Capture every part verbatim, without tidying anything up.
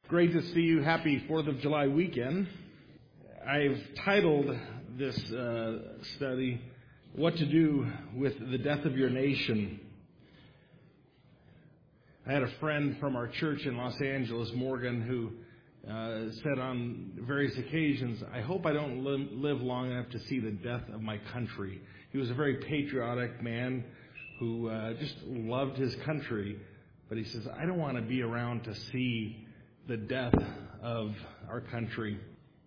Great to see you. Happy fourth of July weekend. I've titled this uh, study, What to Do with the Death of Your Nation. I had a friend from our church in Los Angeles, Morgan, who uh, said on various occasions, I hope I don't li- live long enough to see the death of my country. He was a very patriotic man who uh, just loved his country, but he says, I don't want to be around to see the death of our country.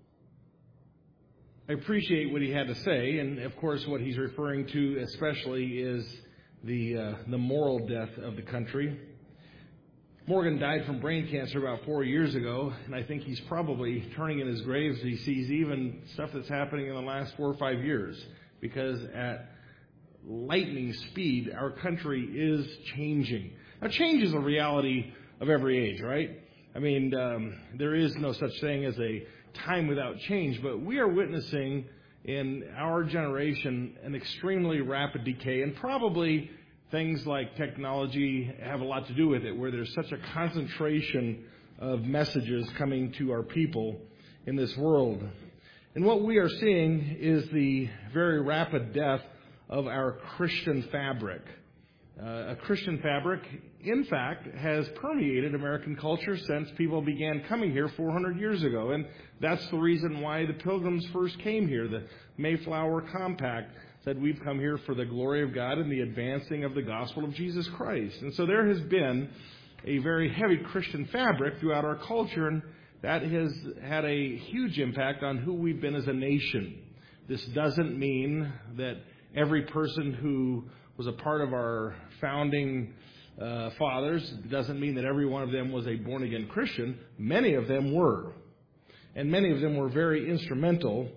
I appreciate what he had to say, and of course what he's referring to especially is the uh, the moral death of the country. Morgan died from brain cancer about four years ago, and I think he's probably turning in his grave as he sees even stuff that's happening in the last four or five years, because at lightning speed, our country is changing. Now, change is a reality of every age, right? I mean, um, there is no such thing as a time without change, but we are witnessing in our generation an extremely rapid decay, and probably things like technology have a lot to do with it, where there's such a concentration of messages coming to our people in this world. And what we are seeing is the very rapid death of our Christian fabric. Uh, a Christian fabric, in fact, has permeated American culture since people began coming here four hundred years ago. And that's the reason why the Pilgrims first came here. The Mayflower Compact said we've come here for the glory of God and the advancing of the gospel of Jesus Christ. And so there has been a very heavy Christian fabric throughout our culture, and that has had a huge impact on who we've been as a nation. This doesn't mean that every person who was a part of our founding uh, fathers, it doesn't mean that every one of them was a born-again Christian. Many of them were. And many of them were very instrumental.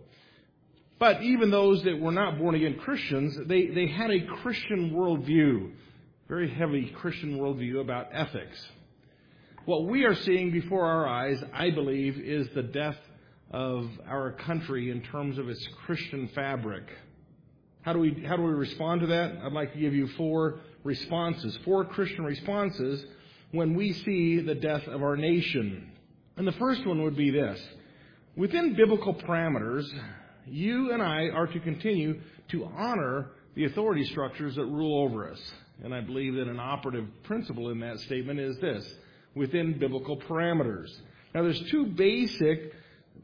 But even those that were not born-again Christians, they, they had a Christian worldview, very heavy Christian worldview about ethics. What we are seeing before our eyes, I believe, is the death of our country in terms of its Christian fabric. How do we how do we respond to that? I'd like to give you four responses, four Christian responses when we see the death of our nation. And the first one would be this. Within biblical parameters, you and I are to continue to honor the authority structures that rule over us. And I believe that an operative principle in that statement is this, within biblical parameters. Now, there's two basic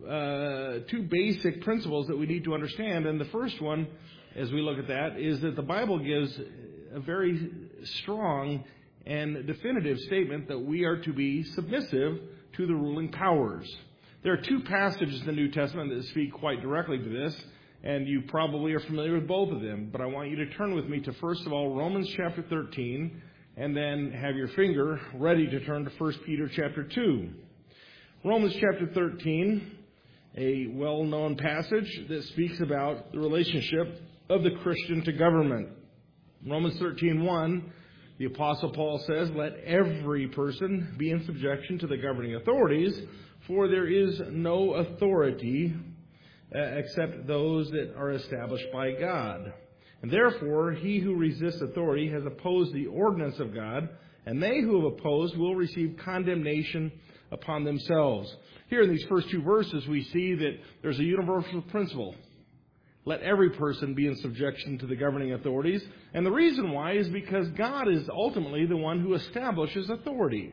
uh, two basic principles that we need to understand. And the first one, as we look at that, is that the Bible gives a very strong and definitive statement that we are to be submissive to the ruling powers. There are two passages in the New Testament that speak quite directly to this, and you probably are familiar with both of them. But I want you to turn with me to, first of all, Romans chapter thirteen, and then have your finger ready to turn to First Peter chapter two. Romans chapter thirteen, a well-known passage that speaks about the relationship of the Christian to government. Romans thirteen one, the Apostle Paul says, let every person be in subjection to the governing authorities, for there is no authority uh, except those that are established by God. And therefore, he who resists authority has opposed the ordinance of God, and they who have opposed will receive condemnation upon themselves. Here in these first two verses, we see that there's a universal principle. Let every person be in subjection to the governing authorities. And the reason why is because God is ultimately the one who establishes authority.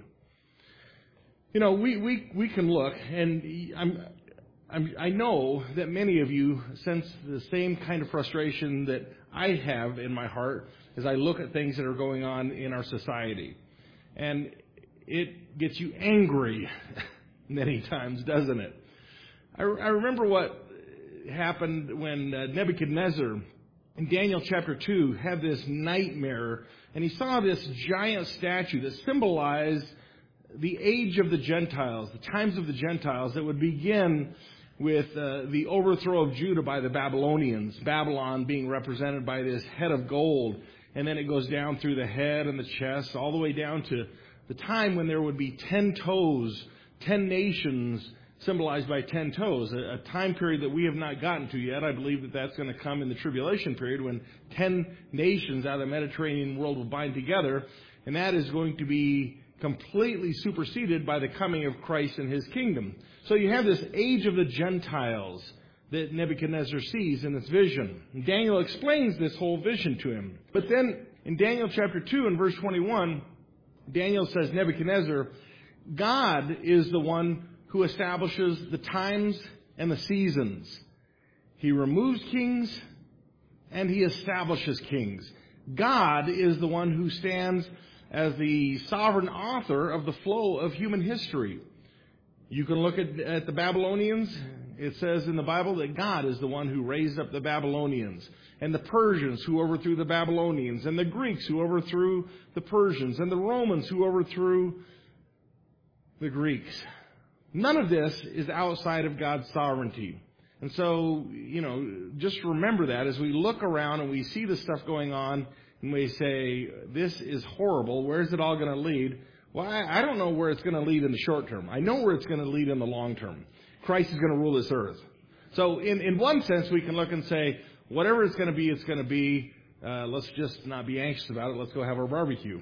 You know, we, we, we can look, and I'm, I'm, I know that many of you sense the same kind of frustration that I have in my heart as I look at things that are going on in our society. And it gets you angry many times, doesn't it? I, I remember what happened when uh, Nebuchadnezzar in Daniel chapter two had this nightmare, and he saw this giant statue that symbolized the age of the Gentiles, the times of the Gentiles that would begin with uh, the overthrow of Judah by the Babylonians, Babylon being represented by this head of gold, and then it goes down through the head and the chest all the way down to the time when there would be ten toes, ten nations symbolized by ten toes, a, a time period that we have not gotten to yet. I believe that that's going to come in the tribulation period when ten nations out of the Mediterranean world will bind together, and that is going to be completely superseded by the coming of Christ and his kingdom. So you have this age of the Gentiles that Nebuchadnezzar sees in this vision. And Daniel explains this whole vision to him. But then in Daniel chapter two and verse twenty-one, Daniel says, Nebuchadnezzar, God is the one who establishes the times and the seasons. He removes kings and he establishes kings. God is the one who stands as the sovereign author of the flow of human history. You can look at, at the Babylonians. It says in the Bible that God is the one who raised up the Babylonians, and the Persians who overthrew the Babylonians, and the Greeks who overthrew the Persians, and the Romans who overthrew the Greeks. None of this is outside of God's sovereignty. And so, you know, just remember that as we look around and we see the stuff going on and we say, this is horrible, where's it all going to lead? Well, I, I don't know where it's going to lead in the short term. I know where it's going to lead in the long term. Christ is going to rule this earth. So in, in one sense, we can look and say, whatever it's going to be, it's going to be. Uh, let's just not be anxious about it. Let's go have our barbecue.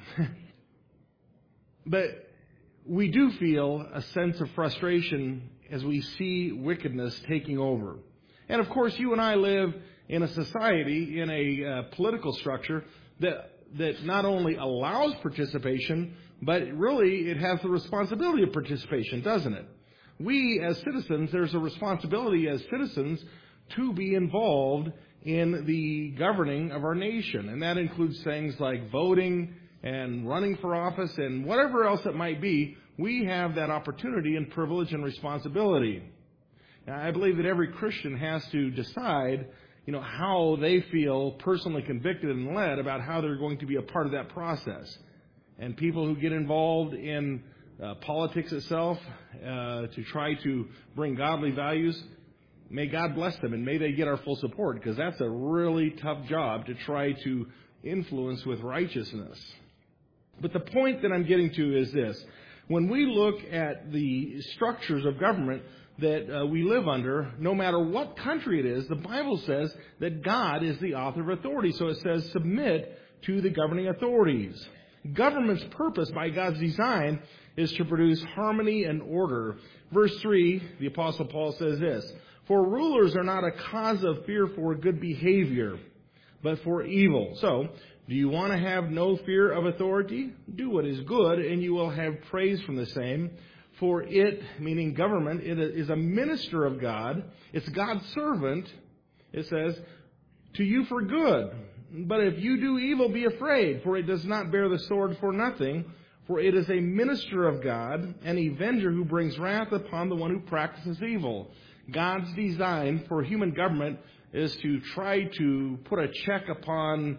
But we do feel a sense of frustration as we see wickedness taking over. And of course, you and I live in a society, in a uh, political structure that that not only allows participation, but really it has the responsibility of participation, doesn't it? We as citizens, there's a responsibility as citizens to be involved in the governing of our nation. And that includes things like voting and running for office and whatever else it might be. We have that opportunity and privilege and responsibility. Now, I believe that every Christian has to decide, you know, how they feel personally convicted and led about how they're going to be a part of that process. And people who get involved in uh, politics itself uh, to try to bring godly values, may God bless them and may they get our full support, because that's a really tough job to try to influence with righteousness. But the point that I'm getting to is this. When we look at the structures of government that uh, we live under, no matter what country it is, the Bible says that God is the author of authority. So it says, submit to the governing authorities. Government's purpose by God's design is to produce harmony and order. Verse three, the Apostle Paul says this, for rulers are not a cause of fear for good behavior, but for evil. So, do you want to have no fear of authority? Do what is good, and you will have praise from the same. For it, meaning government, it is a minister of God. It's God's servant, it says, to you for good. But if you do evil, be afraid, for it does not bear the sword for nothing. For it is a minister of God, an avenger who brings wrath upon the one who practices evil. God's design for human government is to try to put a check upon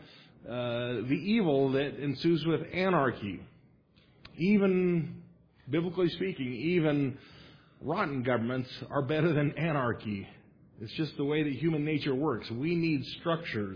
uh, the evil that ensues with anarchy. Even, biblically speaking, even rotten governments are better than anarchy. It's just the way that human nature works. We need structures.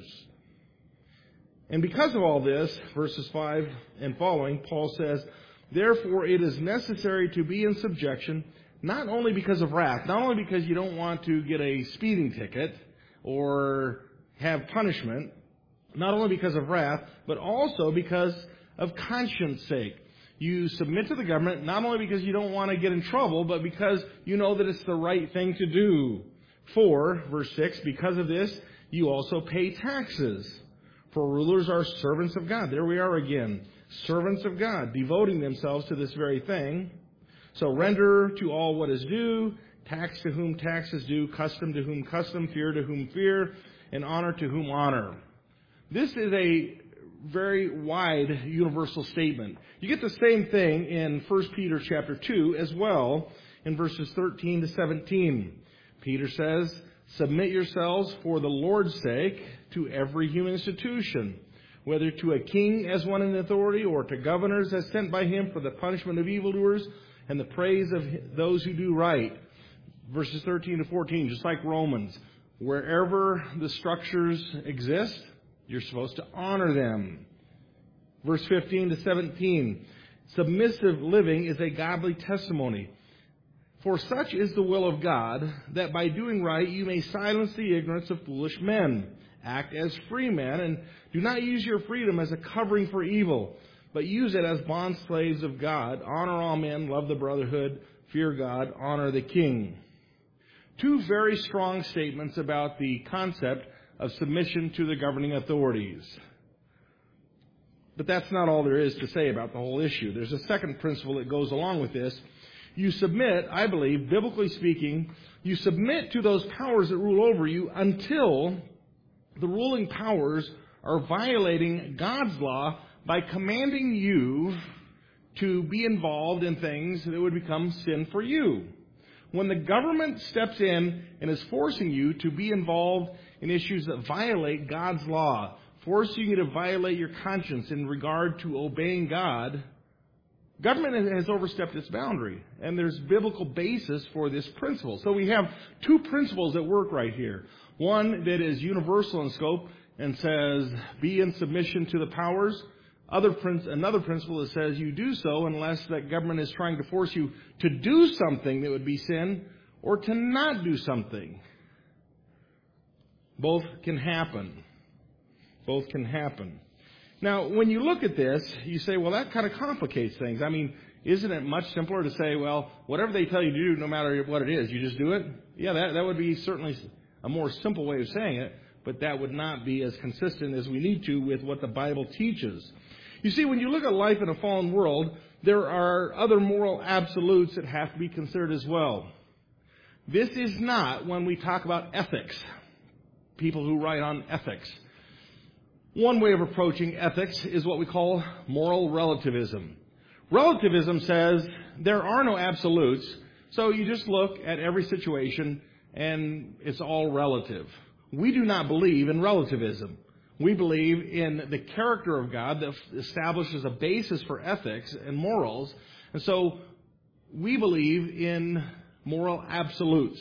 And because of all this, verses five and following, Paul says, therefore it is necessary to be in subjection, not only because of wrath, not only because you don't want to get a speeding ticket or have punishment, not only because of wrath, but also because of conscience sake. You submit to the government not only because you don't want to get in trouble, but because you know that it's the right thing to do. For, verse six, because of this, you also pay taxes. For rulers are servants of God. There we are again. Servants of God, devoting themselves to this very thing. So render to all what is due, tax to whom tax is due, custom to whom custom, fear to whom fear, and honor to whom honor. This is a very wide universal statement. You get the same thing in First Peter chapter two as well, in verses thirteen to seventeen. Peter says, submit yourselves for the Lord's sake to every human institution, whether to a king as one in authority or to governors as sent by him for the punishment of evildoers and the praise of those who do right. Verses thirteen to fourteen, just like Romans. Wherever the structures exist, you're supposed to honor them. Verse fifteen to seventeen, submissive living is a godly testimony. For such is the will of God, that by doing right you may silence the ignorance of foolish men. Act as free men, and do not use your freedom as a covering for evil, but use it as bond slaves of God. Honor all men, love the brotherhood, fear God, honor the king. Two very strong statements about the concept of submission to the governing authorities. But that's not all there is to say about the whole issue. There's a second principle that goes along with this. You submit, I believe, biblically speaking, you submit to those powers that rule over you until the ruling powers are violating God's law by commanding you to be involved in things that would become sin for you. When the government steps in and is forcing you to be involved in issues that violate God's law, forcing you to violate your conscience in regard to obeying God, government has overstepped its boundary, and there's biblical basis for this principle. So we have two principles at work right here. One that is universal in scope and says, be in submission to the powers. Other prin- another principle that says you do so unless that government is trying to force you to do something that would be sin or to not do something. Both can happen. Both can happen. Now, when you look at this, you say, well, that kind of complicates things. I mean, isn't it much simpler to say, well, whatever they tell you to do, no matter what it is, you just do it? Yeah, that, that would be certainly a more simple way of saying it, but that would not be as consistent as we need to with what the Bible teaches. You see, when you look at life in a fallen world, there are other moral absolutes that have to be considered as well. This is not when we talk about ethics, people who write on ethics. One way of approaching ethics is what we call moral relativism. Relativism says there are no absolutes, so you just look at every situation and it's all relative. We do not believe in relativism. We believe in the character of God that establishes a basis for ethics and morals. And so we believe in moral absolutes.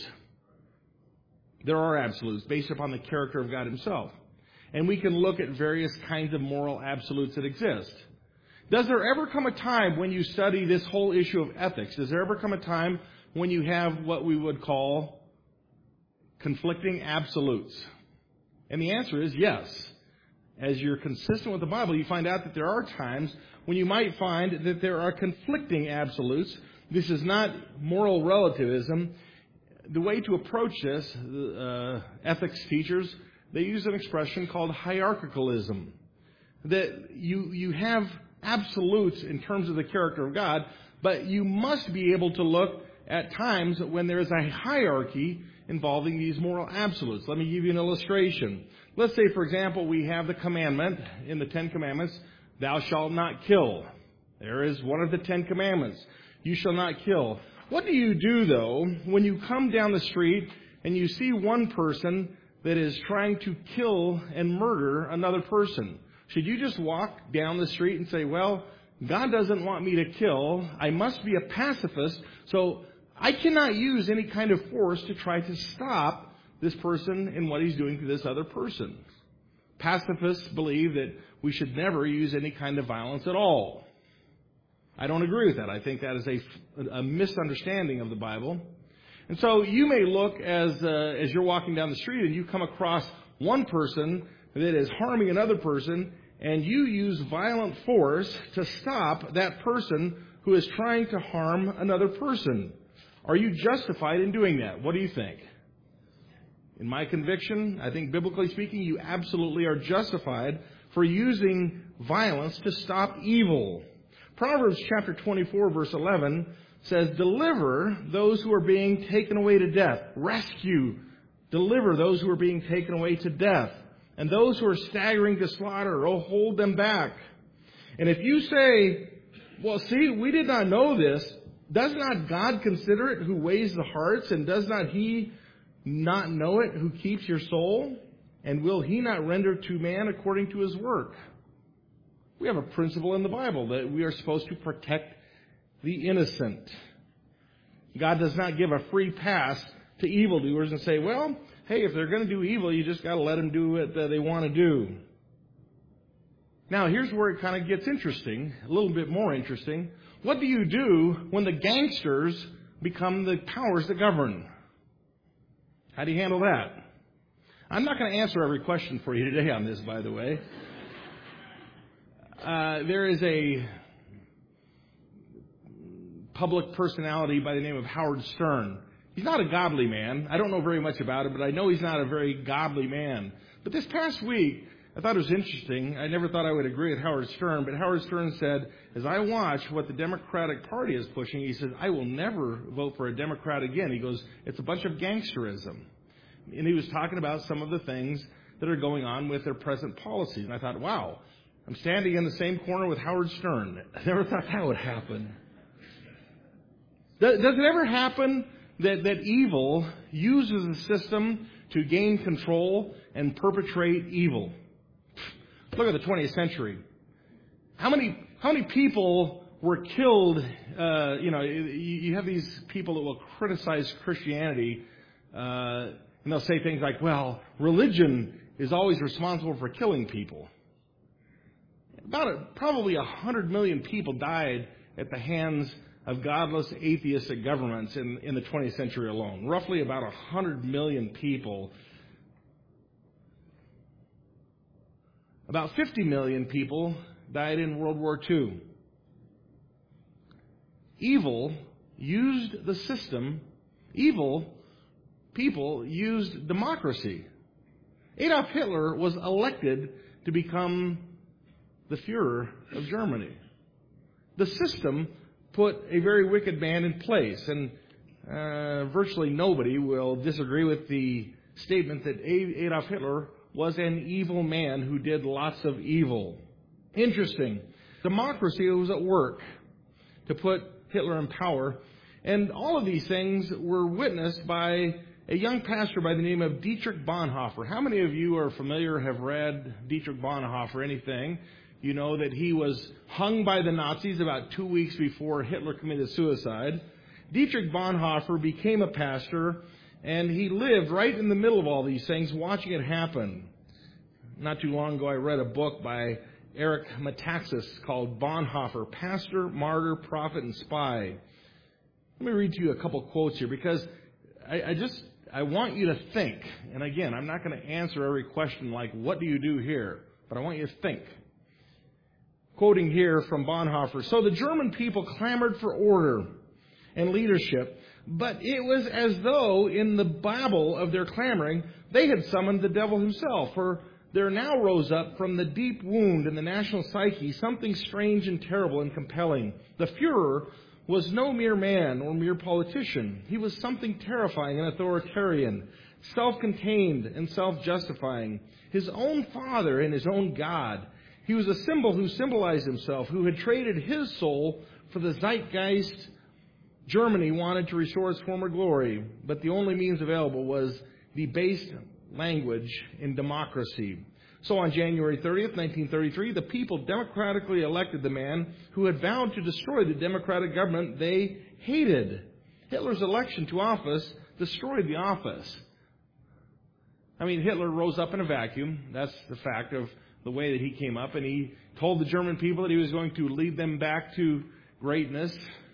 There are absolutes based upon the character of God himself. And we can look at various kinds of moral absolutes that exist. Does there ever come a time when you study this whole issue of ethics, does there ever come a time when you have what we would call conflicting absolutes? And the answer is yes. As you're consistent with the Bible, you find out that there are times when you might find that there are conflicting absolutes. This is not moral relativism. The way to approach this, uh, ethics teachers, they use an expression called hierarchicalism. That you, you have absolutes in terms of the character of God, but you must be able to look at times when there is a hierarchy involving these moral absolutes. Let me give you an illustration. Let's say, for example, we have the commandment in the Ten Commandments, thou shalt not kill. There is one of the Ten Commandments. You shall not kill. What do you do, though, when you come down the street and you see one person that is trying to kill and murder another person? Should you just walk down the street and say, well, God doesn't want me to kill. I must be a pacifist, so I cannot use any kind of force to try to stop this person in what he's doing to this other person. Pacifists believe that we should never use any kind of violence at all. I don't agree with that. I think that is a, a misunderstanding of the Bible. And so you may look as uh, as you're walking down the street and you come across one person that is harming another person, and you use violent force to stop that person who is trying to harm another person. Are you justified in doing that? What do you think? In my conviction, I think biblically speaking, you absolutely are justified for using violence to stop evil. Proverbs chapter twenty-four, verse eleven says, deliver those who are being taken away to death. Rescue. Deliver those who are being taken away to death. And those who are staggering to slaughter, oh, hold them back. And if you say, well, see, we did not know this, does not God consider it who weighs the hearts, and does not he not know it who keeps your soul? And will he not render to man according to his work? We have a principle in the Bible that we are supposed to protect the innocent. God does not give a free pass to evildoers and say, well, hey, if they're going to do evil, you just got to let them do what they want to do. Now, here's where it kind of gets interesting, a little bit more interesting. What do you do when the gangsters become the powers that govern? How do you handle that? I'm not going to answer every question for you today on this, by the way. uh, there is a public personality by the name of Howard Stern. He's not a godly man. I don't know very much about him, but I know he's not a very godly man. But this past week, I thought it was interesting. I never thought I would agree with Howard Stern, but Howard Stern said, as I watch what the Democratic Party is pushing, he said, I will never vote for a Democrat again. He goes, it's a bunch of gangsterism. And he was talking about some of the things that are going on with their present policies. And I thought, wow, I'm standing in the same corner with Howard Stern. I never thought that would happen. Does it ever happen that, that evil uses a system to gain control and perpetrate evil? Look at the twentieth century. How many how many people were killed? Uh, you know, you, you have these people that will criticize Christianity, uh, and they'll say things like, "Well, religion is always responsible for killing people." About a, probably a hundred million people died at the hands of godless, atheistic governments in, in the twentieth century alone. Roughly about a hundred million people. About fifty million people died in World War Two. Evil used the system. Evil people used democracy. Adolf Hitler was elected to become the Führer of Germany. The system put a very wicked man in place, and uh, virtually nobody will disagree with the statement that Adolf Hitler was an evil man who did lots of evil. Interesting. Democracy was at work to put Hitler in power, and all of these things were witnessed by a young pastor by the name of Dietrich Bonhoeffer. How many of you are familiar, have read Dietrich Bonhoeffer, anything? You know that he was hung by the Nazis about two weeks before Hitler committed suicide. Dietrich Bonhoeffer became a pastor, and he lived right in the middle of all these things, watching it happen. Not too long ago, I read a book by Eric Metaxas called Bonhoeffer, Pastor, Martyr, Prophet, and Spy. Let me read to you a couple quotes here, because I, I just I want you to think. And again, I'm not going to answer every question like, what do you do here? But I want you to think. Quoting here from Bonhoeffer, so the German people clamored for order and leadership, but it was as though in the babble of their clamoring, they had summoned the devil himself, for there now rose up from the deep wound in the national psyche something strange and terrible and compelling. The Führer was no mere man or mere politician. He was something terrifying and authoritarian, self-contained and self-justifying, his own father and his own God. He was a symbol who symbolized himself, who had traded his soul for the zeitgeist. Germany wanted to restore its former glory, but the only means available was debased language in democracy. So on January thirtieth, nineteen thirty-three, the people democratically elected the man who had vowed to destroy the democratic government they hated. Hitler's election to office destroyed the office. I mean, Hitler rose up in a vacuum. That's the fact of the way that he came up, and he told the German people that he was going to lead them back to greatness.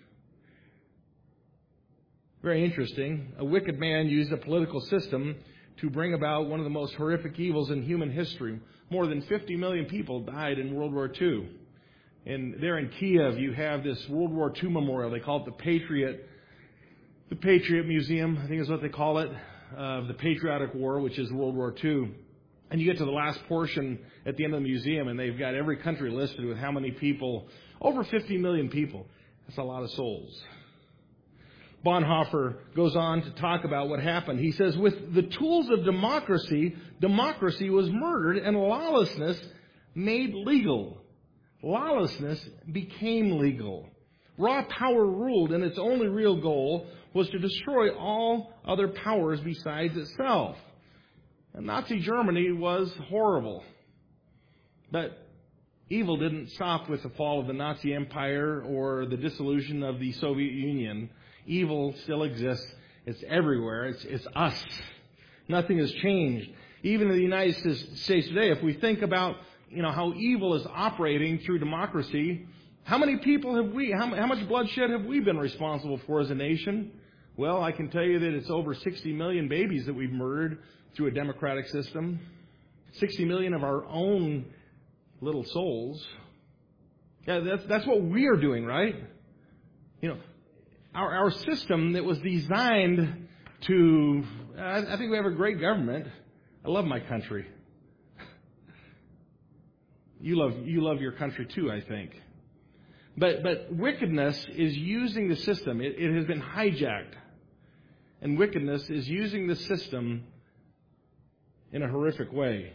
Very interesting. A wicked man used a political system to bring about one of the most horrific evils in human history. More than fifty million people died in World War Two. And there in Kiev, you have this World War Two memorial. They call it the Patriot, the Patriot Museum, I think is what they call it, of the Patriotic War, which is World War Two. And you get to the last portion at the end of the museum, and they've got every country listed with how many people. Over fifty million people. That's a lot of souls. Bonhoeffer goes on to talk about what happened. He says, with the tools of democracy, democracy was murdered and lawlessness made legal. Lawlessness became legal. Raw power ruled, and its only real goal was to destroy all other powers besides itself. And Nazi Germany was horrible. But evil didn't stop with the fall of the Nazi Empire or the dissolution of the Soviet Union. Evil still exists. It's everywhere. It's, it's us. Nothing has changed. Even in the United States today, if we think about, you know, how evil is operating through democracy, how many people have we, how, how much bloodshed have we been responsible for as a nation? Well, I can tell you that it's over sixty million babies that we've murdered through a democratic system. sixty million of our own little souls. Yeah, that's, that's what we are doing, right? You know, our, our system that was designed to, I, I think we have a great government. I love my country. You love, you love your country too, I think. But, but wickedness is using the system. It, it has been hijacked. And wickedness is using the system in a horrific way.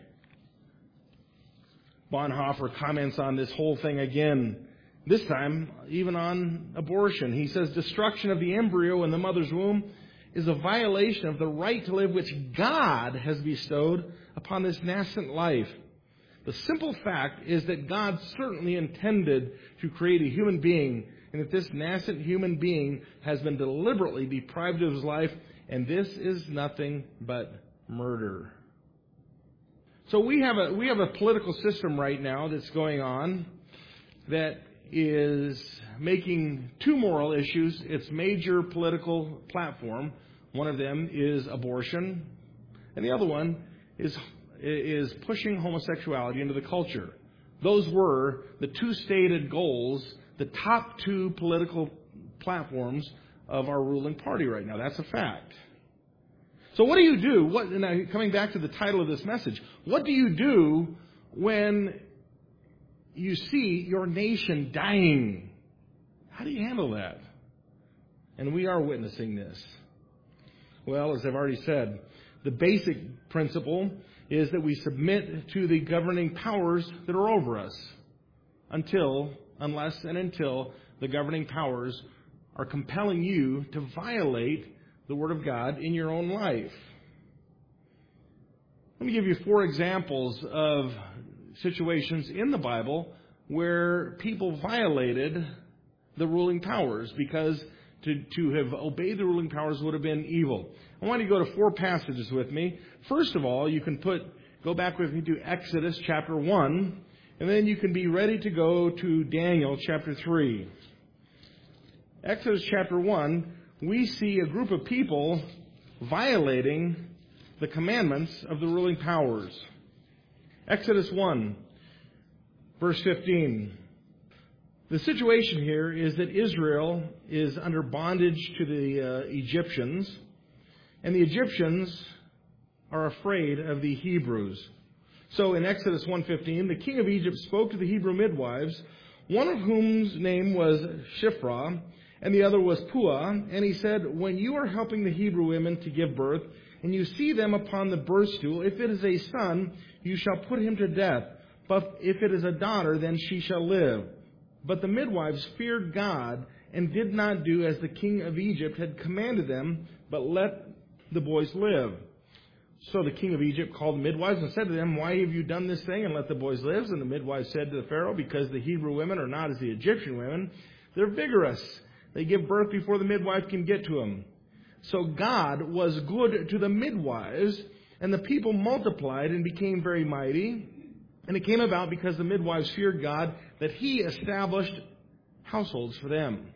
Bonhoeffer comments on this whole thing again, this time even on abortion. He says, destruction of the embryo in the mother's womb is a violation of the right to live which God has bestowed upon this nascent life. The simple fact is that God certainly intended to create a human being, and that this nascent human being has been deliberately deprived of his life, and this is nothing but murder. So we have a we have a political system right now that's going on that is making two moral issues its major political platform. One of them is abortion, and the other one is is pushing homosexuality into the culture. Those were the two stated goals, the top two political platforms of our ruling party right now. That's a fact. So what do you do? What, now coming back to the title of this message, what do you do when you see your nation dying? How do you handle that? And we are witnessing this. Well, as I've already said, the basic principle is that we submit to the governing powers that are over us until, unless and until the governing powers are compelling you to violate the Word of God in your own life. Let me give you four examples of situations in the Bible where people violated the ruling powers because to, to have obeyed the ruling powers would have been evil. I want you to go to four passages with me. First of all, you can put go back with me to Exodus chapter one, and then you can be ready to go to Daniel chapter three. Exodus chapter one, we see a group of people violating the commandments of the ruling powers. Exodus one, verse fifteen. The situation here is that Israel is under bondage to the uh, Egyptians, and the Egyptians are afraid of the Hebrews. So in Exodus one fifteen, the king of Egypt spoke to the Hebrew midwives, one of whom's name was Shiphrah, and the other was Puah, and he said, when you are helping the Hebrew women to give birth, and you see them upon the birth stool, if it is a son, you shall put him to death. But if it is a daughter, then she shall live. But the midwives feared God and did not do as the king of Egypt had commanded them, but let the boys live. So the king of Egypt called the midwives and said to them, why have you done this thing and let the boys live? And the midwives said to the Pharaoh, because the Hebrew women are not as the Egyptian women. They're vigorous. They give birth before the midwife can get to them. So God was good to the midwives, and the people multiplied and became very mighty. And it came about because the midwives feared God that He established households for them.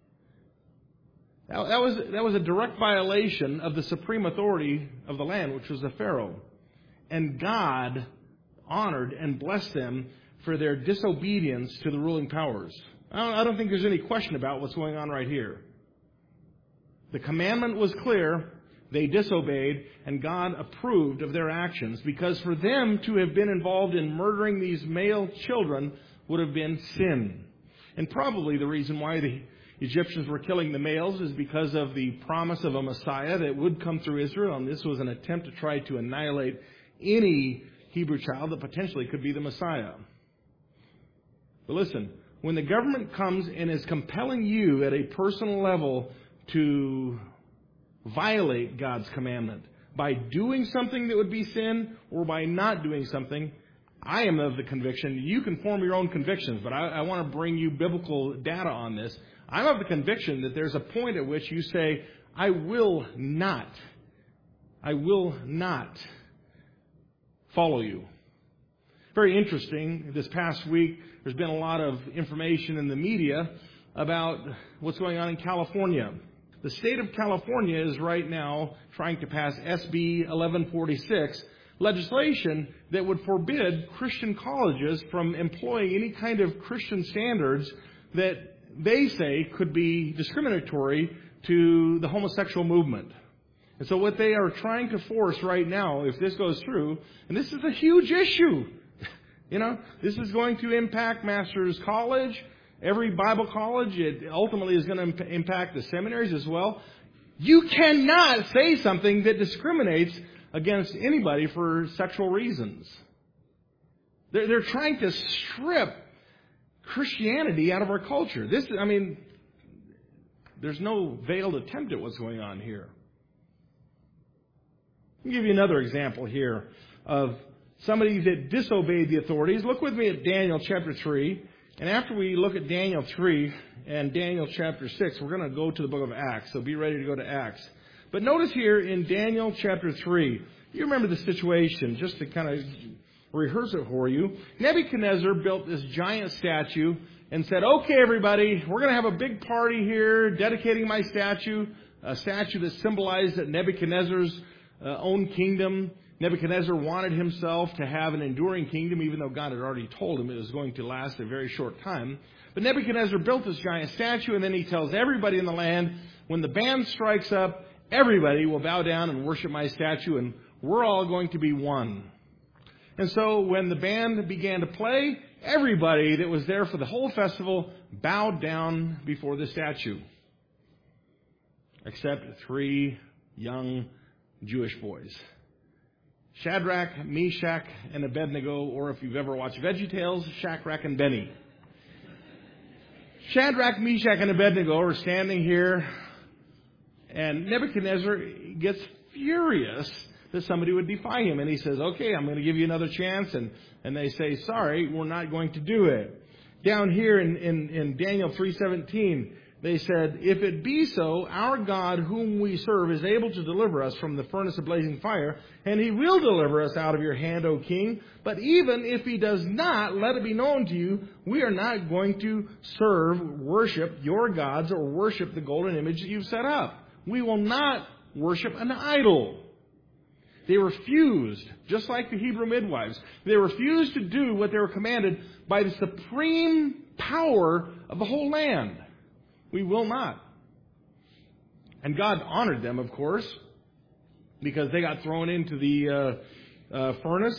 Now, that was that was a direct violation of the supreme authority of the land, which was the Pharaoh. And God honored and blessed them for their disobedience to the ruling powers. I don't, I don't think there's any question about what's going on right here. The commandment was clear. They disobeyed, and God approved of their actions, because for them to have been involved in murdering these male children would have been sin. And probably the reason why the Egyptians were killing the males is because of the promise of a Messiah that would come through Israel, and this was an attempt to try to annihilate any Hebrew child that potentially could be the Messiah. But listen, when the government comes and is compelling you at a personal level to violate God's commandment by doing something that would be sin or by not doing something, I am of the conviction, you can form your own convictions, but I, I want to bring you biblical data on this. I'm of the conviction that there's a point at which you say, I will not, I will not follow you. Very interesting. This past week, there's been a lot of information in the media about what's going on in California. The state of California is right now trying to pass S B eleven forty-six, legislation that would forbid Christian colleges from employing any kind of Christian standards that they say could be discriminatory to the homosexual movement. And so what they are trying to force right now, if this goes through, and this is a huge issue, you know, this is going to impact Master's College, every Bible college. It ultimately is going to impact the seminaries as well. You cannot say something that discriminates against anybody for sexual reasons. They're, they're trying to strip Christianity out of our culture. This, I mean, there's no veiled attempt at what's going on here. I'll give you another example here of somebody that disobeyed the authorities. Look with me at Daniel chapter three. And after we look at Daniel three and Daniel chapter six, we're going to go to the book of Acts. So be ready to go to Acts. But notice here in Daniel chapter three, you remember the situation, just to kind of rehearse it for you. Nebuchadnezzar built this giant statue and said, okay, everybody, we're going to have a big party here dedicating my statue, a statue that symbolized that Nebuchadnezzar's uh, own kingdom. Nebuchadnezzar wanted himself to have an enduring kingdom, even though God had already told him it was going to last a very short time. But Nebuchadnezzar built this giant statue, and then he tells everybody in the land, when the band strikes up, everybody will bow down and worship my statue, and we're all going to be one. And so when the band began to play, everybody that was there for the whole festival bowed down before the statue, except three young Jewish boys. Shadrach, Meshach, and Abednego, or if you've ever watched VeggieTales, Shadrach and Benny. Shadrach, Meshach, and Abednego are standing here, and Nebuchadnezzar gets furious that somebody would defy him. And he says, okay, I'm going to give you another chance. And, and they say, sorry, we're not going to do it. Down here in, in, in Daniel three seventeen, they said, if it be so, our God whom we serve is able to deliver us from the furnace of blazing fire, and he will deliver us out of your hand, O king. But even if he does not, let it be known to you, we are not going to serve, worship your gods, or worship the golden image that you've set up. We will not worship an idol. They refused, just like the Hebrew midwives, they refused to do what they were commanded by the supreme power of the whole land. We will not. And God honored them, of course, because they got thrown into the uh, uh, furnace.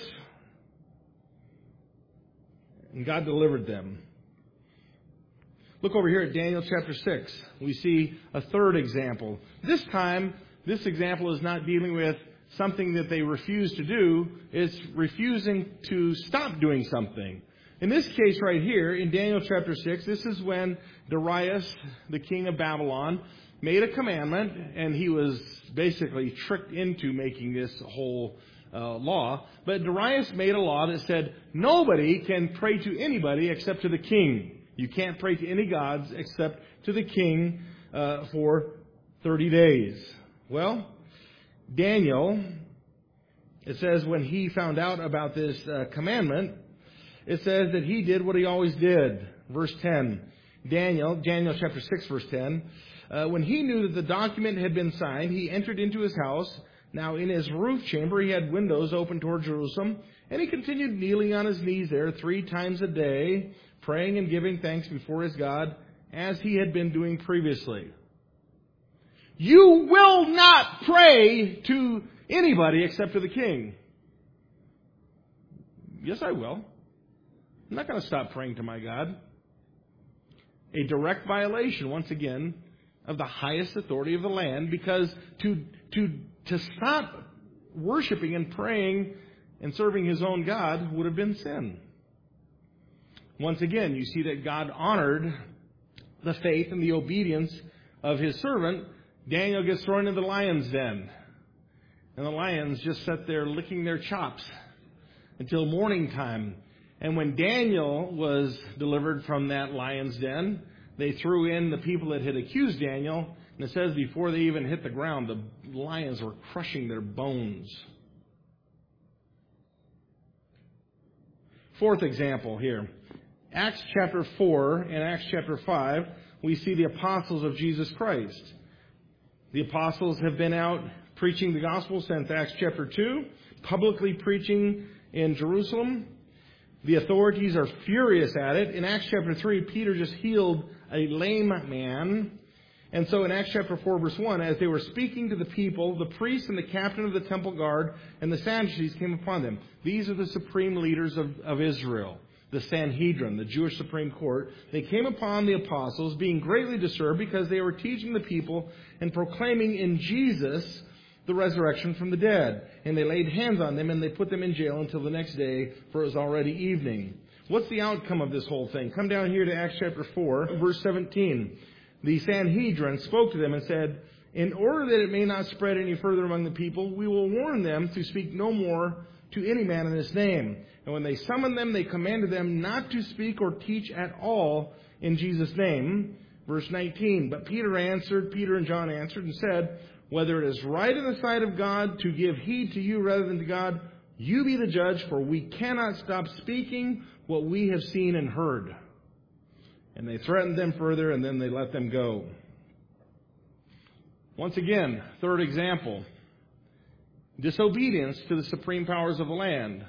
And God delivered them. Look over here at Daniel chapter six. We see a third example. This time, this example is not dealing with something that they refuse to do. It's refusing to stop doing something. In this case right here, in Daniel chapter six, this is when Darius, the king of Babylon, made a commandment, and he was basically tricked into making this whole uh, law. But Darius made a law that said nobody can pray to anybody except to the king. You can't pray to any gods except to the king uh, for thirty days. Well, Daniel, it says when he found out about this uh, commandment, it says that he did what he always did. Verse ten. Daniel, Daniel chapter six, verse ten. Uh, when he knew that the document had been signed, he entered into his house. Now in his roof chamber he had windows open toward Jerusalem. And he continued kneeling on his knees there three times a day, praying and giving thanks before his God, as he had been doing previously. You will not pray to anybody except to the king. Yes, I will. I'm not going to stop praying to my God. A direct violation, once again, of the highest authority of the land, because to to to stop worshiping and praying and serving his own God would have been sin. Once again, you see that God honored the faith and the obedience of his servant. Daniel gets thrown into the lion's den, and the lions just sat there licking their chops until morning time. And when Daniel was delivered from that lion's den, they threw in the people that had accused Daniel. And it says before they even hit the ground, the lions were crushing their bones. Fourth example here. Acts chapter four and Acts chapter five, we see the apostles of Jesus Christ. The apostles have been out preaching the gospel since Acts chapter two, publicly preaching in Jerusalem. The authorities are furious at it. In Acts chapter three, Peter just healed a lame man. And so in Acts chapter four, verse one, as they were speaking to the people, the priests and the captain of the temple guard and the Sadducees came upon them. These are the supreme leaders of, of Israel, the Sanhedrin, the Jewish Supreme Court. They came upon the apostles, being greatly disturbed because they were teaching the people and proclaiming in Jesus the resurrection from the dead. And they laid hands on them and they put them in jail until the next day, for it was already evening. What's the outcome of this whole thing? Come down here to Acts chapter four, verse seventeen. The Sanhedrin spoke to them and said, in order that it may not spread any further among the people, we will warn them to speak no more to any man in this name. And when they summoned them, they commanded them not to speak or teach at all in Jesus' name. Verse nineteen, but Peter answered, Peter and John answered and said, whether it is right in the sight of God to give heed to you rather than to God, you be the judge, for we cannot stop speaking what we have seen and heard. And they threatened them further, and then they let them go. Once again, third example, disobedience to the supreme powers of the land.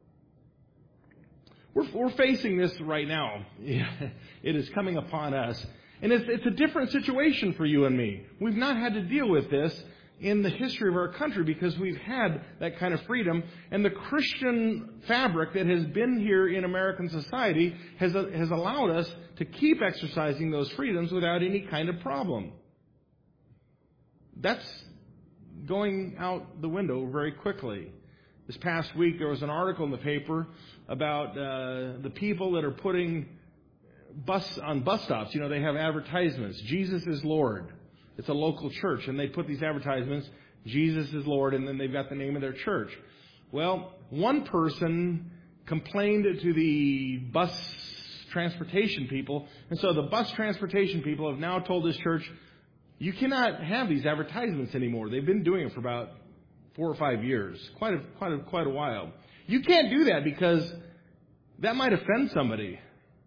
We're, we're facing this right now. It is coming upon us. And it's, it's a different situation for you and me. We've not had to deal with this in the history of our country because we've had that kind of freedom. And the Christian fabric that has been here in American society has, has allowed us to keep exercising those freedoms without any kind of problem. That's going out the window very quickly. This past week there was an article in the paper about uh, the people that are putting bus on bus stops. You know, they have advertisements. Jesus is Lord. It's a local church, and they put these advertisements, Jesus is Lord, and then they've got the name of their church. Well, one person complained to the bus transportation people, and so the bus transportation people have now told this church, you cannot have these advertisements anymore. They've been doing it for about four or five years, quite a, quite a, quite a while. You can't do that because that might offend somebody.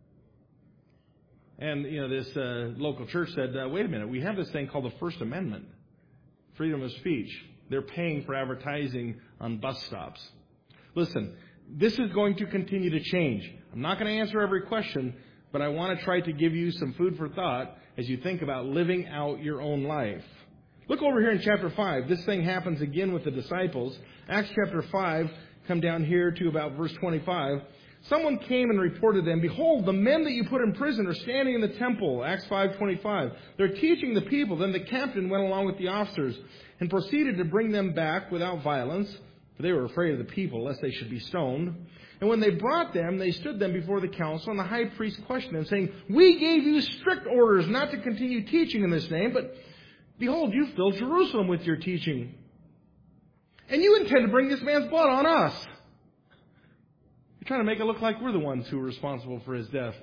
And, you know, this uh, local church said, uh, wait a minute, we have this thing called the First Amendment, freedom of speech. They're paying for advertising on bus stops. Listen, this is going to continue to change. I'm not going to answer every question, but I want to try to give you some food for thought as you think about living out your own life. Look over here in chapter five. This thing happens again with the disciples. Acts chapter five, come down here to about verse twenty-five. Someone came and reported them, behold, the men that you put in prison are standing in the temple. Acts five twenty-five. They're teaching the people. Then the captain went along with the officers and proceeded to bring them back without violence, for they were afraid of the people, lest they should be stoned. And when they brought them, they stood them before the council, and the high priest questioned them, saying, we gave you strict orders not to continue teaching in this name, but behold, you filled Jerusalem with your teaching. And you intend to bring this man's blood on us. You're trying to make it look like we're the ones who are responsible for his death.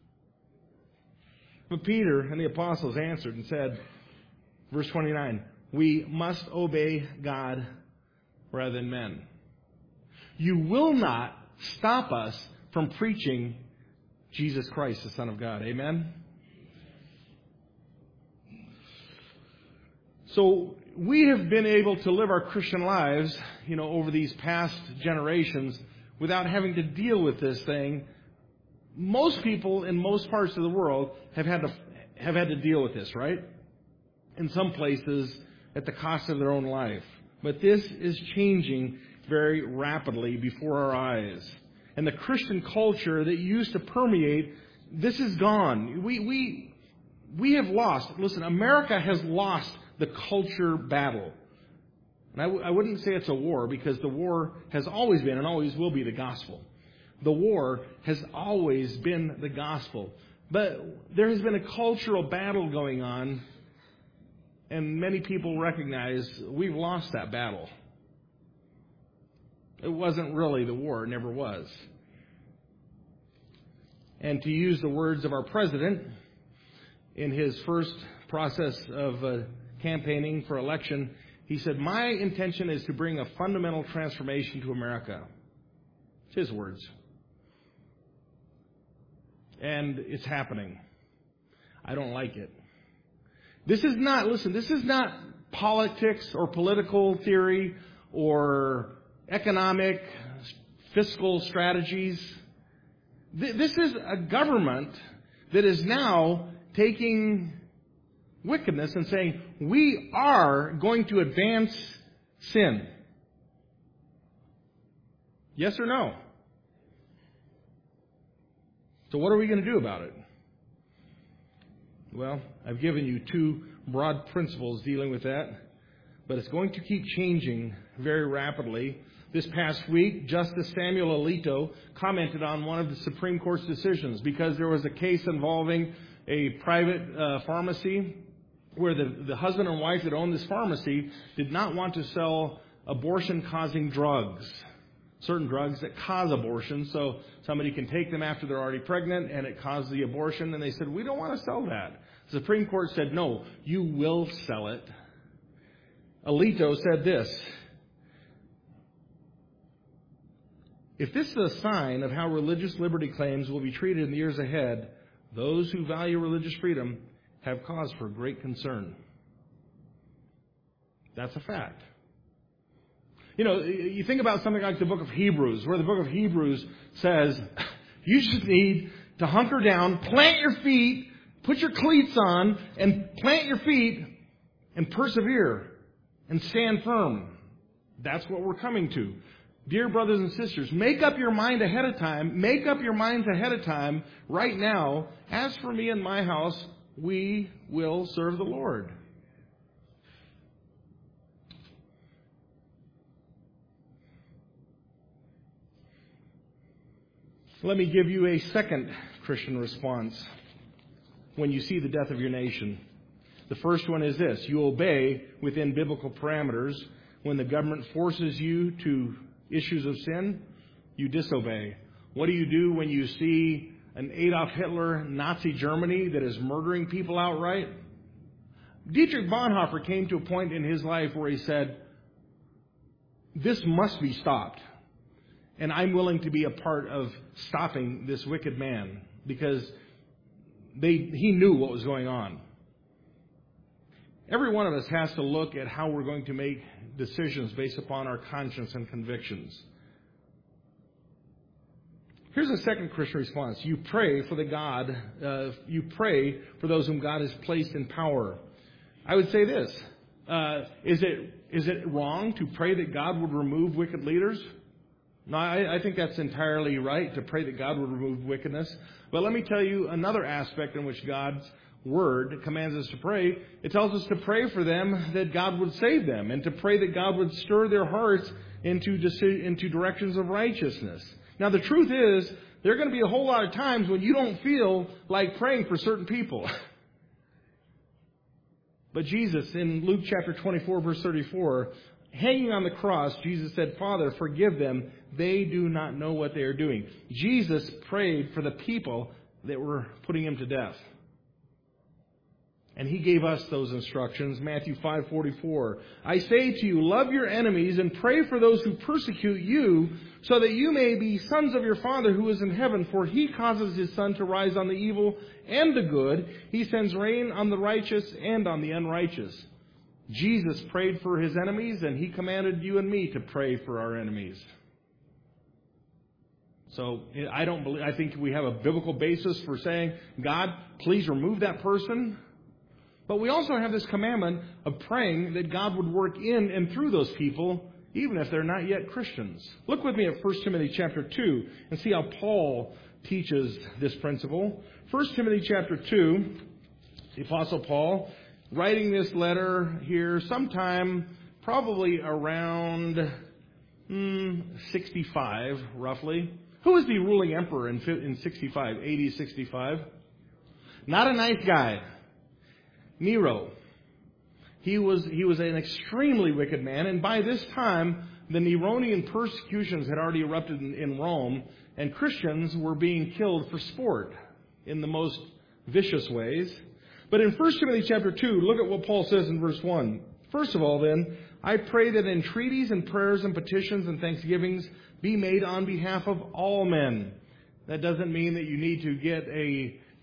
But Peter and the apostles answered and said, verse twenty-nine, we must obey God rather than men. You will not stop us from preaching Jesus Christ, the Son of God. Amen? So we have been able to live our Christian lives, you know, over these past generations without having to deal with this thing. Most people in most parts of the world have had to have had to deal with this, right? In some places at the cost of their own life. But this is changing very rapidly before our eyes. And the Christian culture that used to permeate, this is gone. We we we have lost. Listen, America has lost the culture battle. And I, w- I wouldn't say it's a war, because the war has always been and always will be the gospel. The war has always been the gospel. But there has been a cultural battle going on, and many people recognize we've lost that battle. It wasn't really the war. It never was. And to use the words of our president in his first process of uh, campaigning for election, he said, my intention is to bring a fundamental transformation to America. It's his words. And it's happening. I don't like it. This is not, listen, this is not politics or political theory or economic, fiscal strategies. This is a government that is now taking wickedness and saying, we are going to advance sin. Yes or no? So what are we going to do about it? Well, I've given you two broad principles dealing with that, but it's going to keep changing very rapidly. This past week, Justice Samuel Alito commented on one of the Supreme Court's decisions because there was a case involving a private uh, pharmacy where the, the husband and wife that owned this pharmacy did not want to sell abortion-causing drugs, certain drugs that cause abortion. So somebody can take them after they're already pregnant and it causes the abortion. And they said, we don't want to sell that. The Supreme Court said, no, you will sell it. Alito said this: if this is a sign of how religious liberty claims will be treated in the years ahead, those who value religious freedom have cause for great concern. That's a fact. You know, you think about something like the book of Hebrews, where the book of Hebrews says, you just need to hunker down, plant your feet, put your cleats on, and plant your feet, and persevere, and stand firm. That's what we're coming to. Dear brothers and sisters, make up your mind ahead of time. Make up your minds ahead of time right now. As for me and my house, we will serve the Lord. Let me give you a second Christian response when you see the death of your nation. The first one is this: you obey within biblical parameters. When the government forces you to issues of sin, you disobey. What do you do when you see an Adolf Hitler Nazi Germany that is murdering people outright? Dietrich Bonhoeffer came to a point in his life where he said, this must be stopped. And I'm willing to be a part of stopping this wicked man, because they, he knew what was going on. Every one of us has to look at how we're going to make decisions based upon our conscience and convictions. Here's a second Christian response. You pray for the God, uh, you pray for those whom God has placed in power. I would say this, uh, is it is it wrong to pray that God would remove wicked leaders? No, I, I think that's entirely right, to pray that God would remove wickedness. But let me tell you another aspect in which God's Word commands us to pray. It tells us to pray for them that God would save them, and to pray that God would stir their hearts into, into directions of righteousness. Now, the truth is, there are going to be a whole lot of times when you don't feel like praying for certain people. But Jesus, in Luke chapter twenty-four, verse thirty-four, hanging on the cross, Jesus said, Father, forgive them. They do not know what they are doing. Jesus prayed for the people that were putting him to death. And he gave us those instructions. Matthew five forty-four. I say to you, love your enemies and pray for those who persecute you, so that you may be sons of your Father who is in heaven. For he causes his sun to rise on the evil and the good. He sends rain on the righteous and on the unrighteous. Jesus prayed for his enemies, and he commanded you and me to pray for our enemies. So I don't believe, I think we have a biblical basis for saying, God, please remove that person. But we also have this commandment of praying that God would work in and through those people, even if they're not yet Christians. Look with me at First Timothy chapter two and see how Paul teaches this principle. First Timothy chapter two, the Apostle Paul, writing this letter here sometime probably around hmm, sixty-five, roughly. Who was the ruling emperor in, in sixty-five, A D sixty-five? Not a nice guy. Nero. He was, he was an extremely wicked man, and by this time, the Neronian persecutions had already erupted in, in Rome, and Christians were being killed for sport in the most vicious ways. But in First Timothy chapter two, look at what Paul says in verse one. First of all, then, I pray that entreaties and prayers and petitions and thanksgivings be made on behalf of all men. That doesn't mean that you need to get a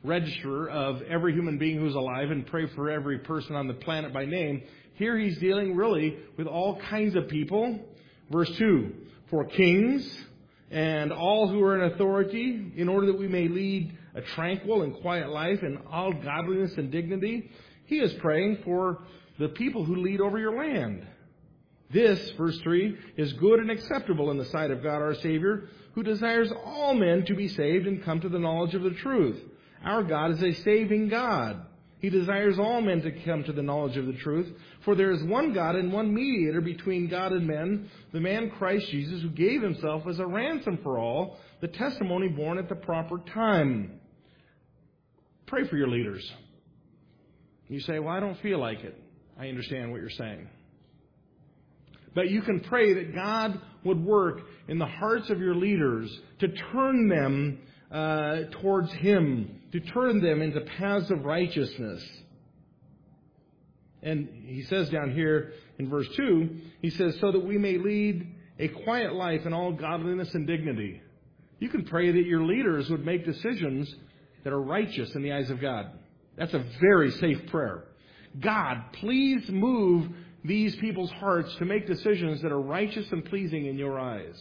register of every human being who's alive and pray for every person on the planet by name. Here he's dealing really with all kinds of people. Verse two, for kings and all who are in authority, in order that we may lead a tranquil and quiet life in all godliness and dignity. He is praying for the people who lead over your land. This, verse three, is good and acceptable in the sight of God our Savior, who desires all men to be saved and come to the knowledge of the truth. Our God is a saving God. He desires all men to come to the knowledge of the truth. For there is one God and one mediator between God and men, the man Christ Jesus, who gave himself as a ransom for all, the testimony born at the proper time. Pray for your leaders. You say, well, I don't feel like it. I understand what you're saying. But you can pray that God would work in the hearts of your leaders to turn them uh, towards Him, to turn them into paths of righteousness. And he says down here in verse two, he says, so that we may lead a quiet life in all godliness and dignity. You can pray that your leaders would make decisions that are righteous in the eyes of God. That's a very safe prayer. God, please move these people's hearts to make decisions that are righteous and pleasing in your eyes.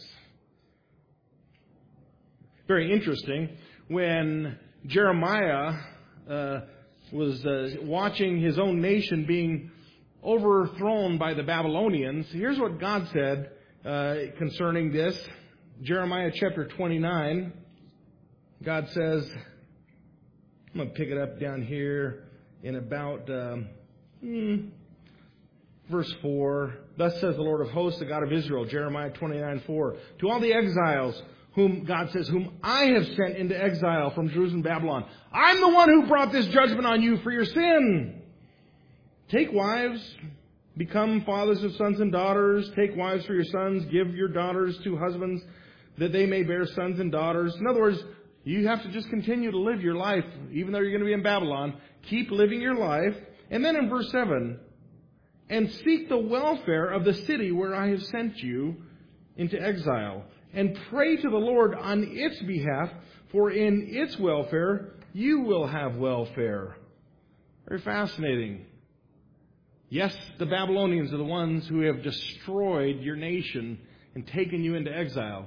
Very interesting. When Jeremiah uh, was uh, watching his own nation being overthrown by the Babylonians, here's what God said uh, concerning this. Jeremiah chapter twenty-nine, God says, I'm going to pick it up down here in about um, hmm, verse four. Thus says the Lord of hosts, the God of Israel, Jeremiah twenty-nine four. To all the exiles, whom God says, whom I have sent into exile from Jerusalem and Babylon, I'm the one who brought this judgment on you for your sin. Take wives, become fathers of sons and daughters. Take wives for your sons. Give your daughters to husbands, that they may bear sons and daughters. In other words, you have to just continue to live your life, even though you're going to be in Babylon. Keep living your life. And then in verse seven, and seek the welfare of the city where I have sent you into exile, and pray to the Lord on its behalf, for in its welfare you will have welfare. Very fascinating. Yes, the Babylonians are the ones who have destroyed your nation and taken you into exile.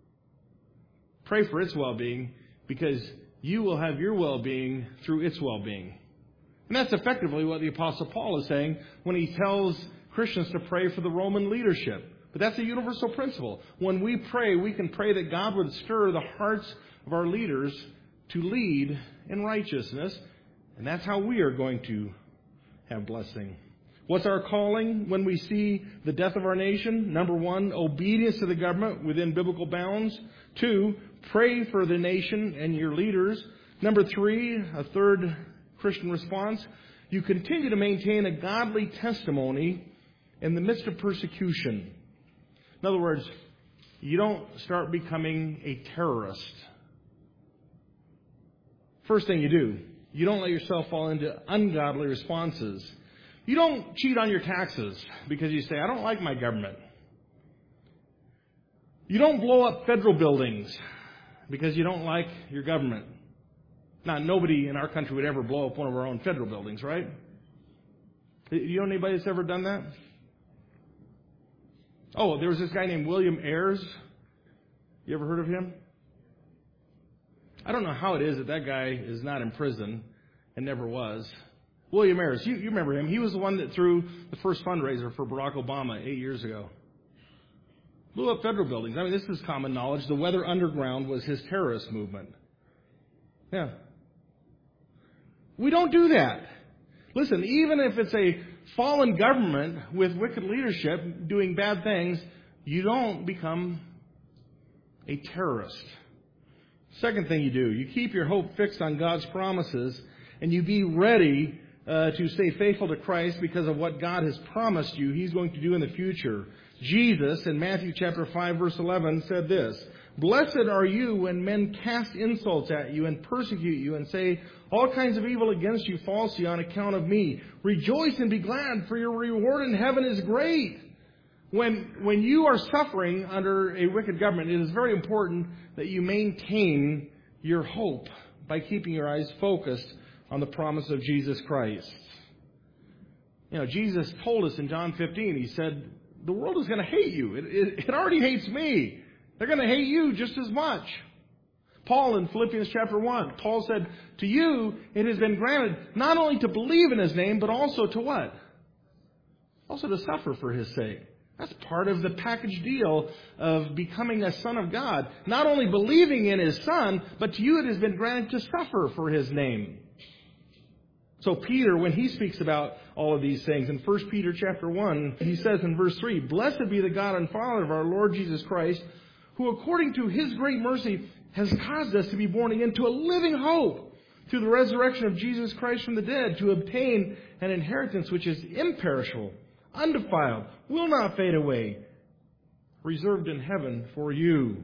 Pray for its well-being, because you will have your well-being through its well-being. And that's effectively what the Apostle Paul is saying when he tells Christians to pray for the Roman leadership. But that's a universal principle. When we pray, we can pray that God would stir the hearts of our leaders to lead in righteousness. And that's how we are going to have blessing. What's our calling when we see the death of our nation? Number one, obedience to the government within biblical bounds. Two, pray for the nation and your leaders. Number three, a third Christian response, you continue to maintain a godly testimony in the midst of persecution. In other words, you don't start becoming a terrorist. First thing you do, you don't let yourself fall into ungodly responses. You don't cheat on your taxes because you say, I don't like my government. You don't blow up federal buildings because you don't like your government. Now, nobody in our country would ever blow up one of our own federal buildings, right? You know anybody that's ever done that? Oh, there was this guy named William Ayers. You ever heard of him? I don't know how it is that that guy is not in prison and never was. William Ayers, you, you remember him. He was the one that threw the first fundraiser for Barack Obama eight years ago. Blew up federal buildings. I mean, this is common knowledge. The Weather Underground was his terrorist movement. Yeah. We don't do that. Listen, even if it's a fallen government with wicked leadership doing bad things, you don't become a terrorist. Second thing you do, you keep your hope fixed on God's promises, and you be ready uh, to stay faithful to Christ because of what God has promised you He's going to do in the future. Jesus, in Matthew chapter five, verse eleven, said this, Blessed are you when men cast insults at you and persecute you and say all kinds of evil against you falsely on account of me. Rejoice and be glad, for your reward in heaven is great. When, when you are suffering under a wicked government, it is very important that you maintain your hope by keeping your eyes focused on the promise of Jesus Christ. You know, Jesus told us in John fifteen, He said, the world is going to hate you. It, it, it already hates me. They're going to hate you just as much. Paul in Philippians chapter one, Paul said, to you it has been granted not only to believe in His name, but also to what? Also to suffer for His sake. That's part of the package deal of becoming a son of God. Not only believing in His Son, but to you it has been granted to suffer for His name. So Peter, when he speaks about all of these things, in First Peter chapter one, he says in verse three, blessed be the God and Father of our Lord Jesus Christ, who according to His great mercy has caused us to be born again to a living hope through the resurrection of Jesus Christ from the dead, to obtain an inheritance which is imperishable, undefiled, will not fade away, reserved in heaven for you.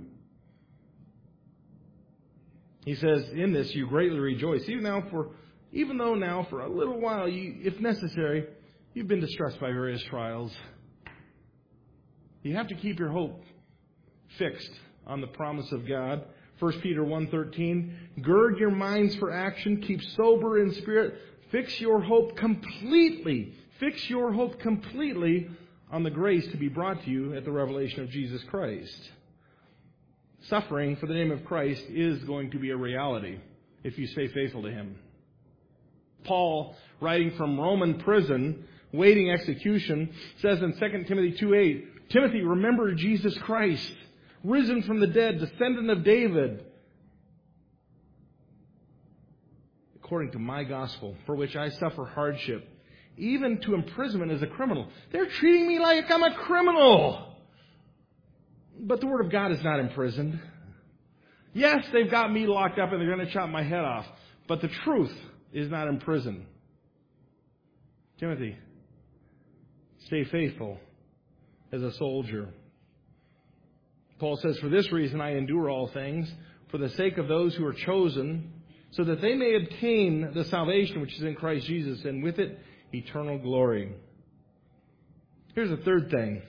He says, in this you greatly rejoice, even now for even though now for a little while, you, if necessary, you've been distressed by various trials. You have to keep your hope fixed on the promise of God. First Peter one thirteen, gird your minds for action, keep sober in spirit, fix your hope completely, fix your hope completely on the grace to be brought to you at the revelation of Jesus Christ. Suffering for the name of Christ is going to be a reality if you stay faithful to Him. Paul, writing from Roman prison, waiting execution, says in Second Timothy two eight, Timothy, remember Jesus Christ, risen from the dead, descendant of David, according to my gospel, for which I suffer hardship, even to imprisonment as a criminal. They're treating me like I'm a criminal. But the Word of God is not imprisoned. Yes, they've got me locked up and they're going to chop my head off. But the truth is not in prison. Timothy, stay faithful as a soldier. Paul says, for this reason I endure all things, for the sake of those who are chosen, so that they may obtain the salvation which is in Christ Jesus, and with it eternal glory. Here's the third thing.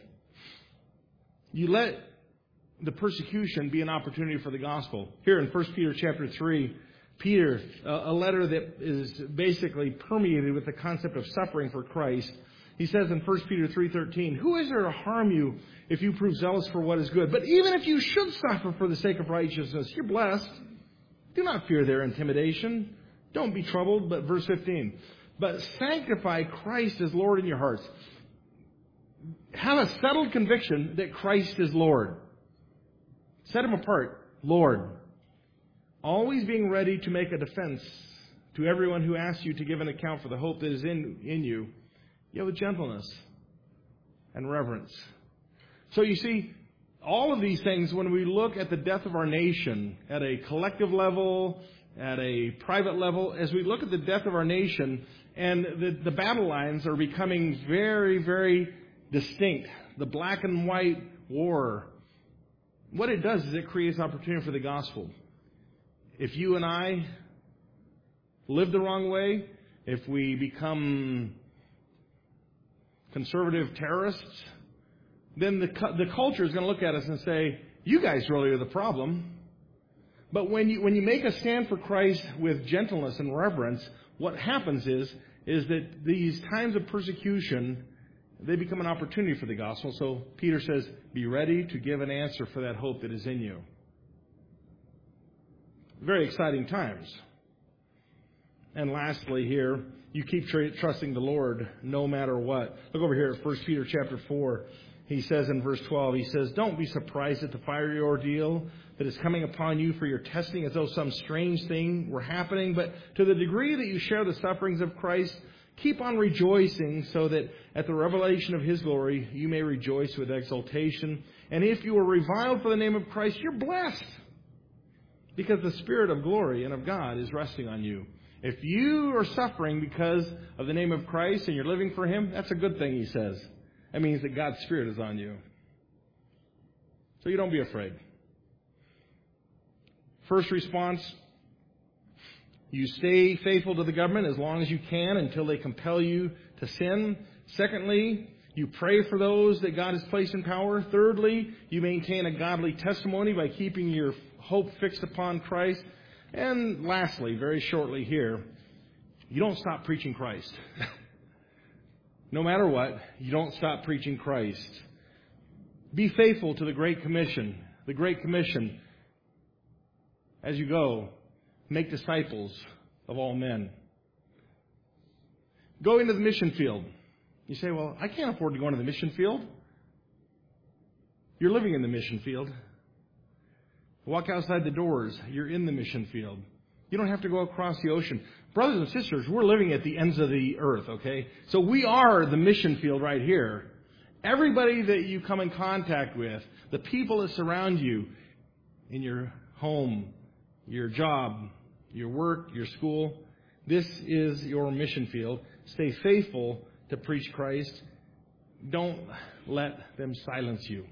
You let the persecution be an opportunity for the gospel. Here in First Peter chapter three, Peter, a letter that is basically permeated with the concept of suffering for Christ. He says in First Peter three thirteen, who is there to harm you if you prove zealous for what is good? But even if you should suffer for the sake of righteousness, you're blessed. Do not fear their intimidation. Don't be troubled. But verse fifteen, but sanctify Christ as Lord in your hearts. Have a settled conviction that Christ is Lord. Set Him apart, Lord. Always being ready to make a defense to everyone who asks you to give an account for the hope that is in, in you, yet with gentleness and reverence. So you see, all of these things, when we look at the death of our nation, at a collective level, at a private level, as we look at the death of our nation, and the, the battle lines are becoming very, very distinct. The black and white war. What it does is it creates opportunity for the gospel. If you and I live the wrong way, if we become conservative terrorists, then the the culture is going to look at us and say, you guys really are the problem. But when you when you make a stand for Christ with gentleness and reverence, what happens is, is that these times of persecution, they become an opportunity for the gospel. So Peter says, be ready to give an answer for that hope that is in you. Very exciting times. And lastly here, you keep tr- trusting the Lord no matter what. Look over here at First Peter chapter four. He says in verse twelve, he says, don't be surprised at the fiery ordeal that is coming upon you for your testing as though some strange thing were happening. But to the degree that you share the sufferings of Christ, keep on rejoicing so that at the revelation of His glory, you may rejoice with exultation. And if you are reviled for the name of Christ, you're blessed, because the Spirit of glory and of God is resting on you. If you are suffering because of the name of Christ and you're living for Him, that's a good thing, he says. That means that God's Spirit is on you. So you don't be afraid. First response, you stay faithful to the government as long as you can until they compel you to sin. Secondly, you pray for those that God has placed in power. Thirdly, you maintain a godly testimony by keeping your hope fixed upon Christ. And lastly, very shortly here, you don't stop preaching Christ. No matter what, you don't stop preaching Christ. Be faithful to the Great Commission. The Great Commission, as you go, make disciples of all men. Go into the mission field. You say, well, I can't afford to go into the mission field. You're living in the mission field. Walk outside the doors. You're in the mission field. You don't have to go across the ocean. Brothers and sisters, we're living at the ends of the earth, okay? So we are the mission field right here. Everybody that you come in contact with, the people that surround you in your home, your job, your work, your school, this is your mission field. Stay faithful to preach Christ. Don't let them silence you.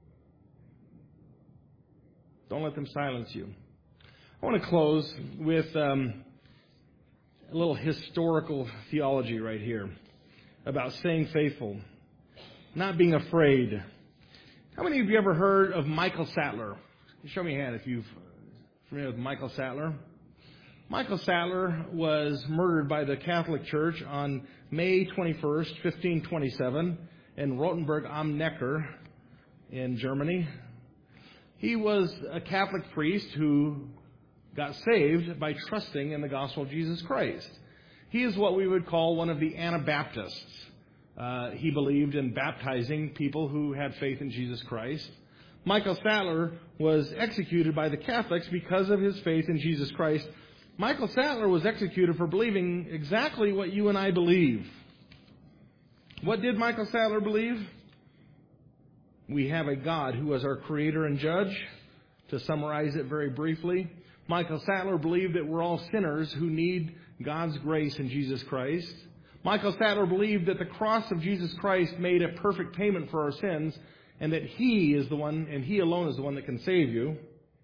Don't let them silence you. I want to close with um, a little historical theology right here about staying faithful, not being afraid. How many of you ever heard of Michael Sattler? Show me a hand if you're familiar with Michael Sattler. Michael Sattler was murdered by the Catholic Church on May twenty-first, fifteen twenty-seven in Rothenburg am Neckar in Germany. He was a Catholic priest who got saved by trusting in the gospel of Jesus Christ. He is what we would call one of the Anabaptists. Uh, he believed in baptizing people who had faith in Jesus Christ. Michael Sattler was executed by the Catholics because of his faith in Jesus Christ. Michael Sattler was executed for believing exactly what you and I believe. What did Michael Sattler believe? We have a God who is our creator and judge. To summarize it very briefly, Michael Sattler believed that we're all sinners who need God's grace in Jesus Christ. Michael Sattler believed that the cross of Jesus Christ made a perfect payment for our sins, and that He is the one, and He alone is the one that can save you.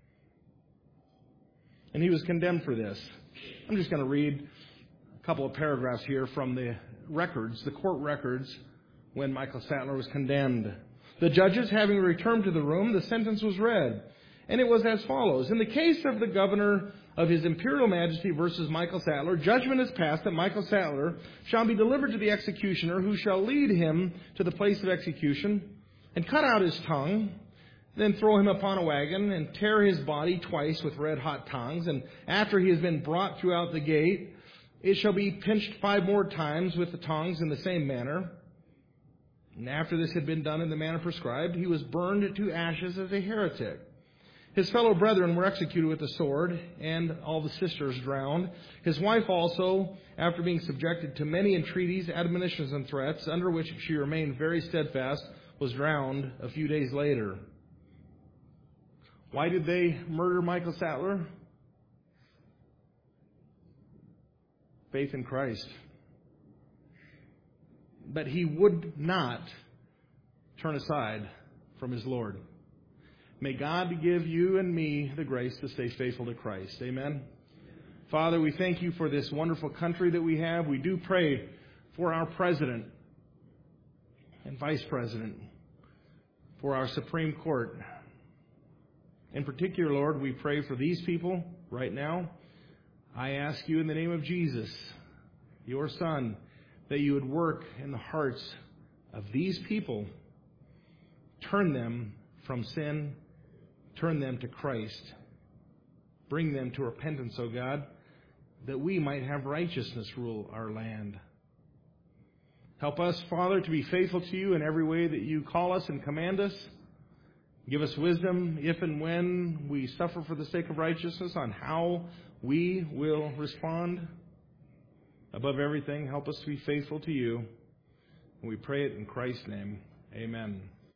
And he was condemned for this. I'm just going to read a couple of paragraphs here from the records, the court records, when Michael Sattler was condemned. The judges, having returned to the room, the sentence was read. And it was as follows. In the case of the governor of His Imperial Majesty versus Michael Sattler, judgment is passed that Michael Sattler shall be delivered to the executioner, who shall lead him to the place of execution and cut out his tongue, then throw him upon a wagon and tear his body twice with red-hot tongs. And after he has been brought throughout the gate, it shall be pinched five more times with the tongs in the same manner. And after this had been done in the manner prescribed, he was burned to ashes as a heretic. His fellow brethren were executed with the sword, and all the sisters drowned. His wife also, after being subjected to many entreaties, admonitions, and threats, under which she remained very steadfast, was drowned a few days later. Why did they murder Michael Sattler? Faith in Christ. But he would not turn aside from his Lord. May God give you and me the grace to stay faithful to Christ. Amen. Father, we thank you for this wonderful country that we have. We do pray for our president and vice president, for our Supreme Court. In particular, Lord, we pray for these people right now. I ask you in the name of Jesus, your Son, that you would work in the hearts of these people. Turn them from sin. Turn them to Christ. Bring them to repentance, O God, that we might have righteousness rule our land. Help us, Father, to be faithful to you in every way that you call us and command us. Give us wisdom if and when we suffer for the sake of righteousness on how we will respond. Above everything, help us to be faithful to you. And we pray it in Christ's name. Amen.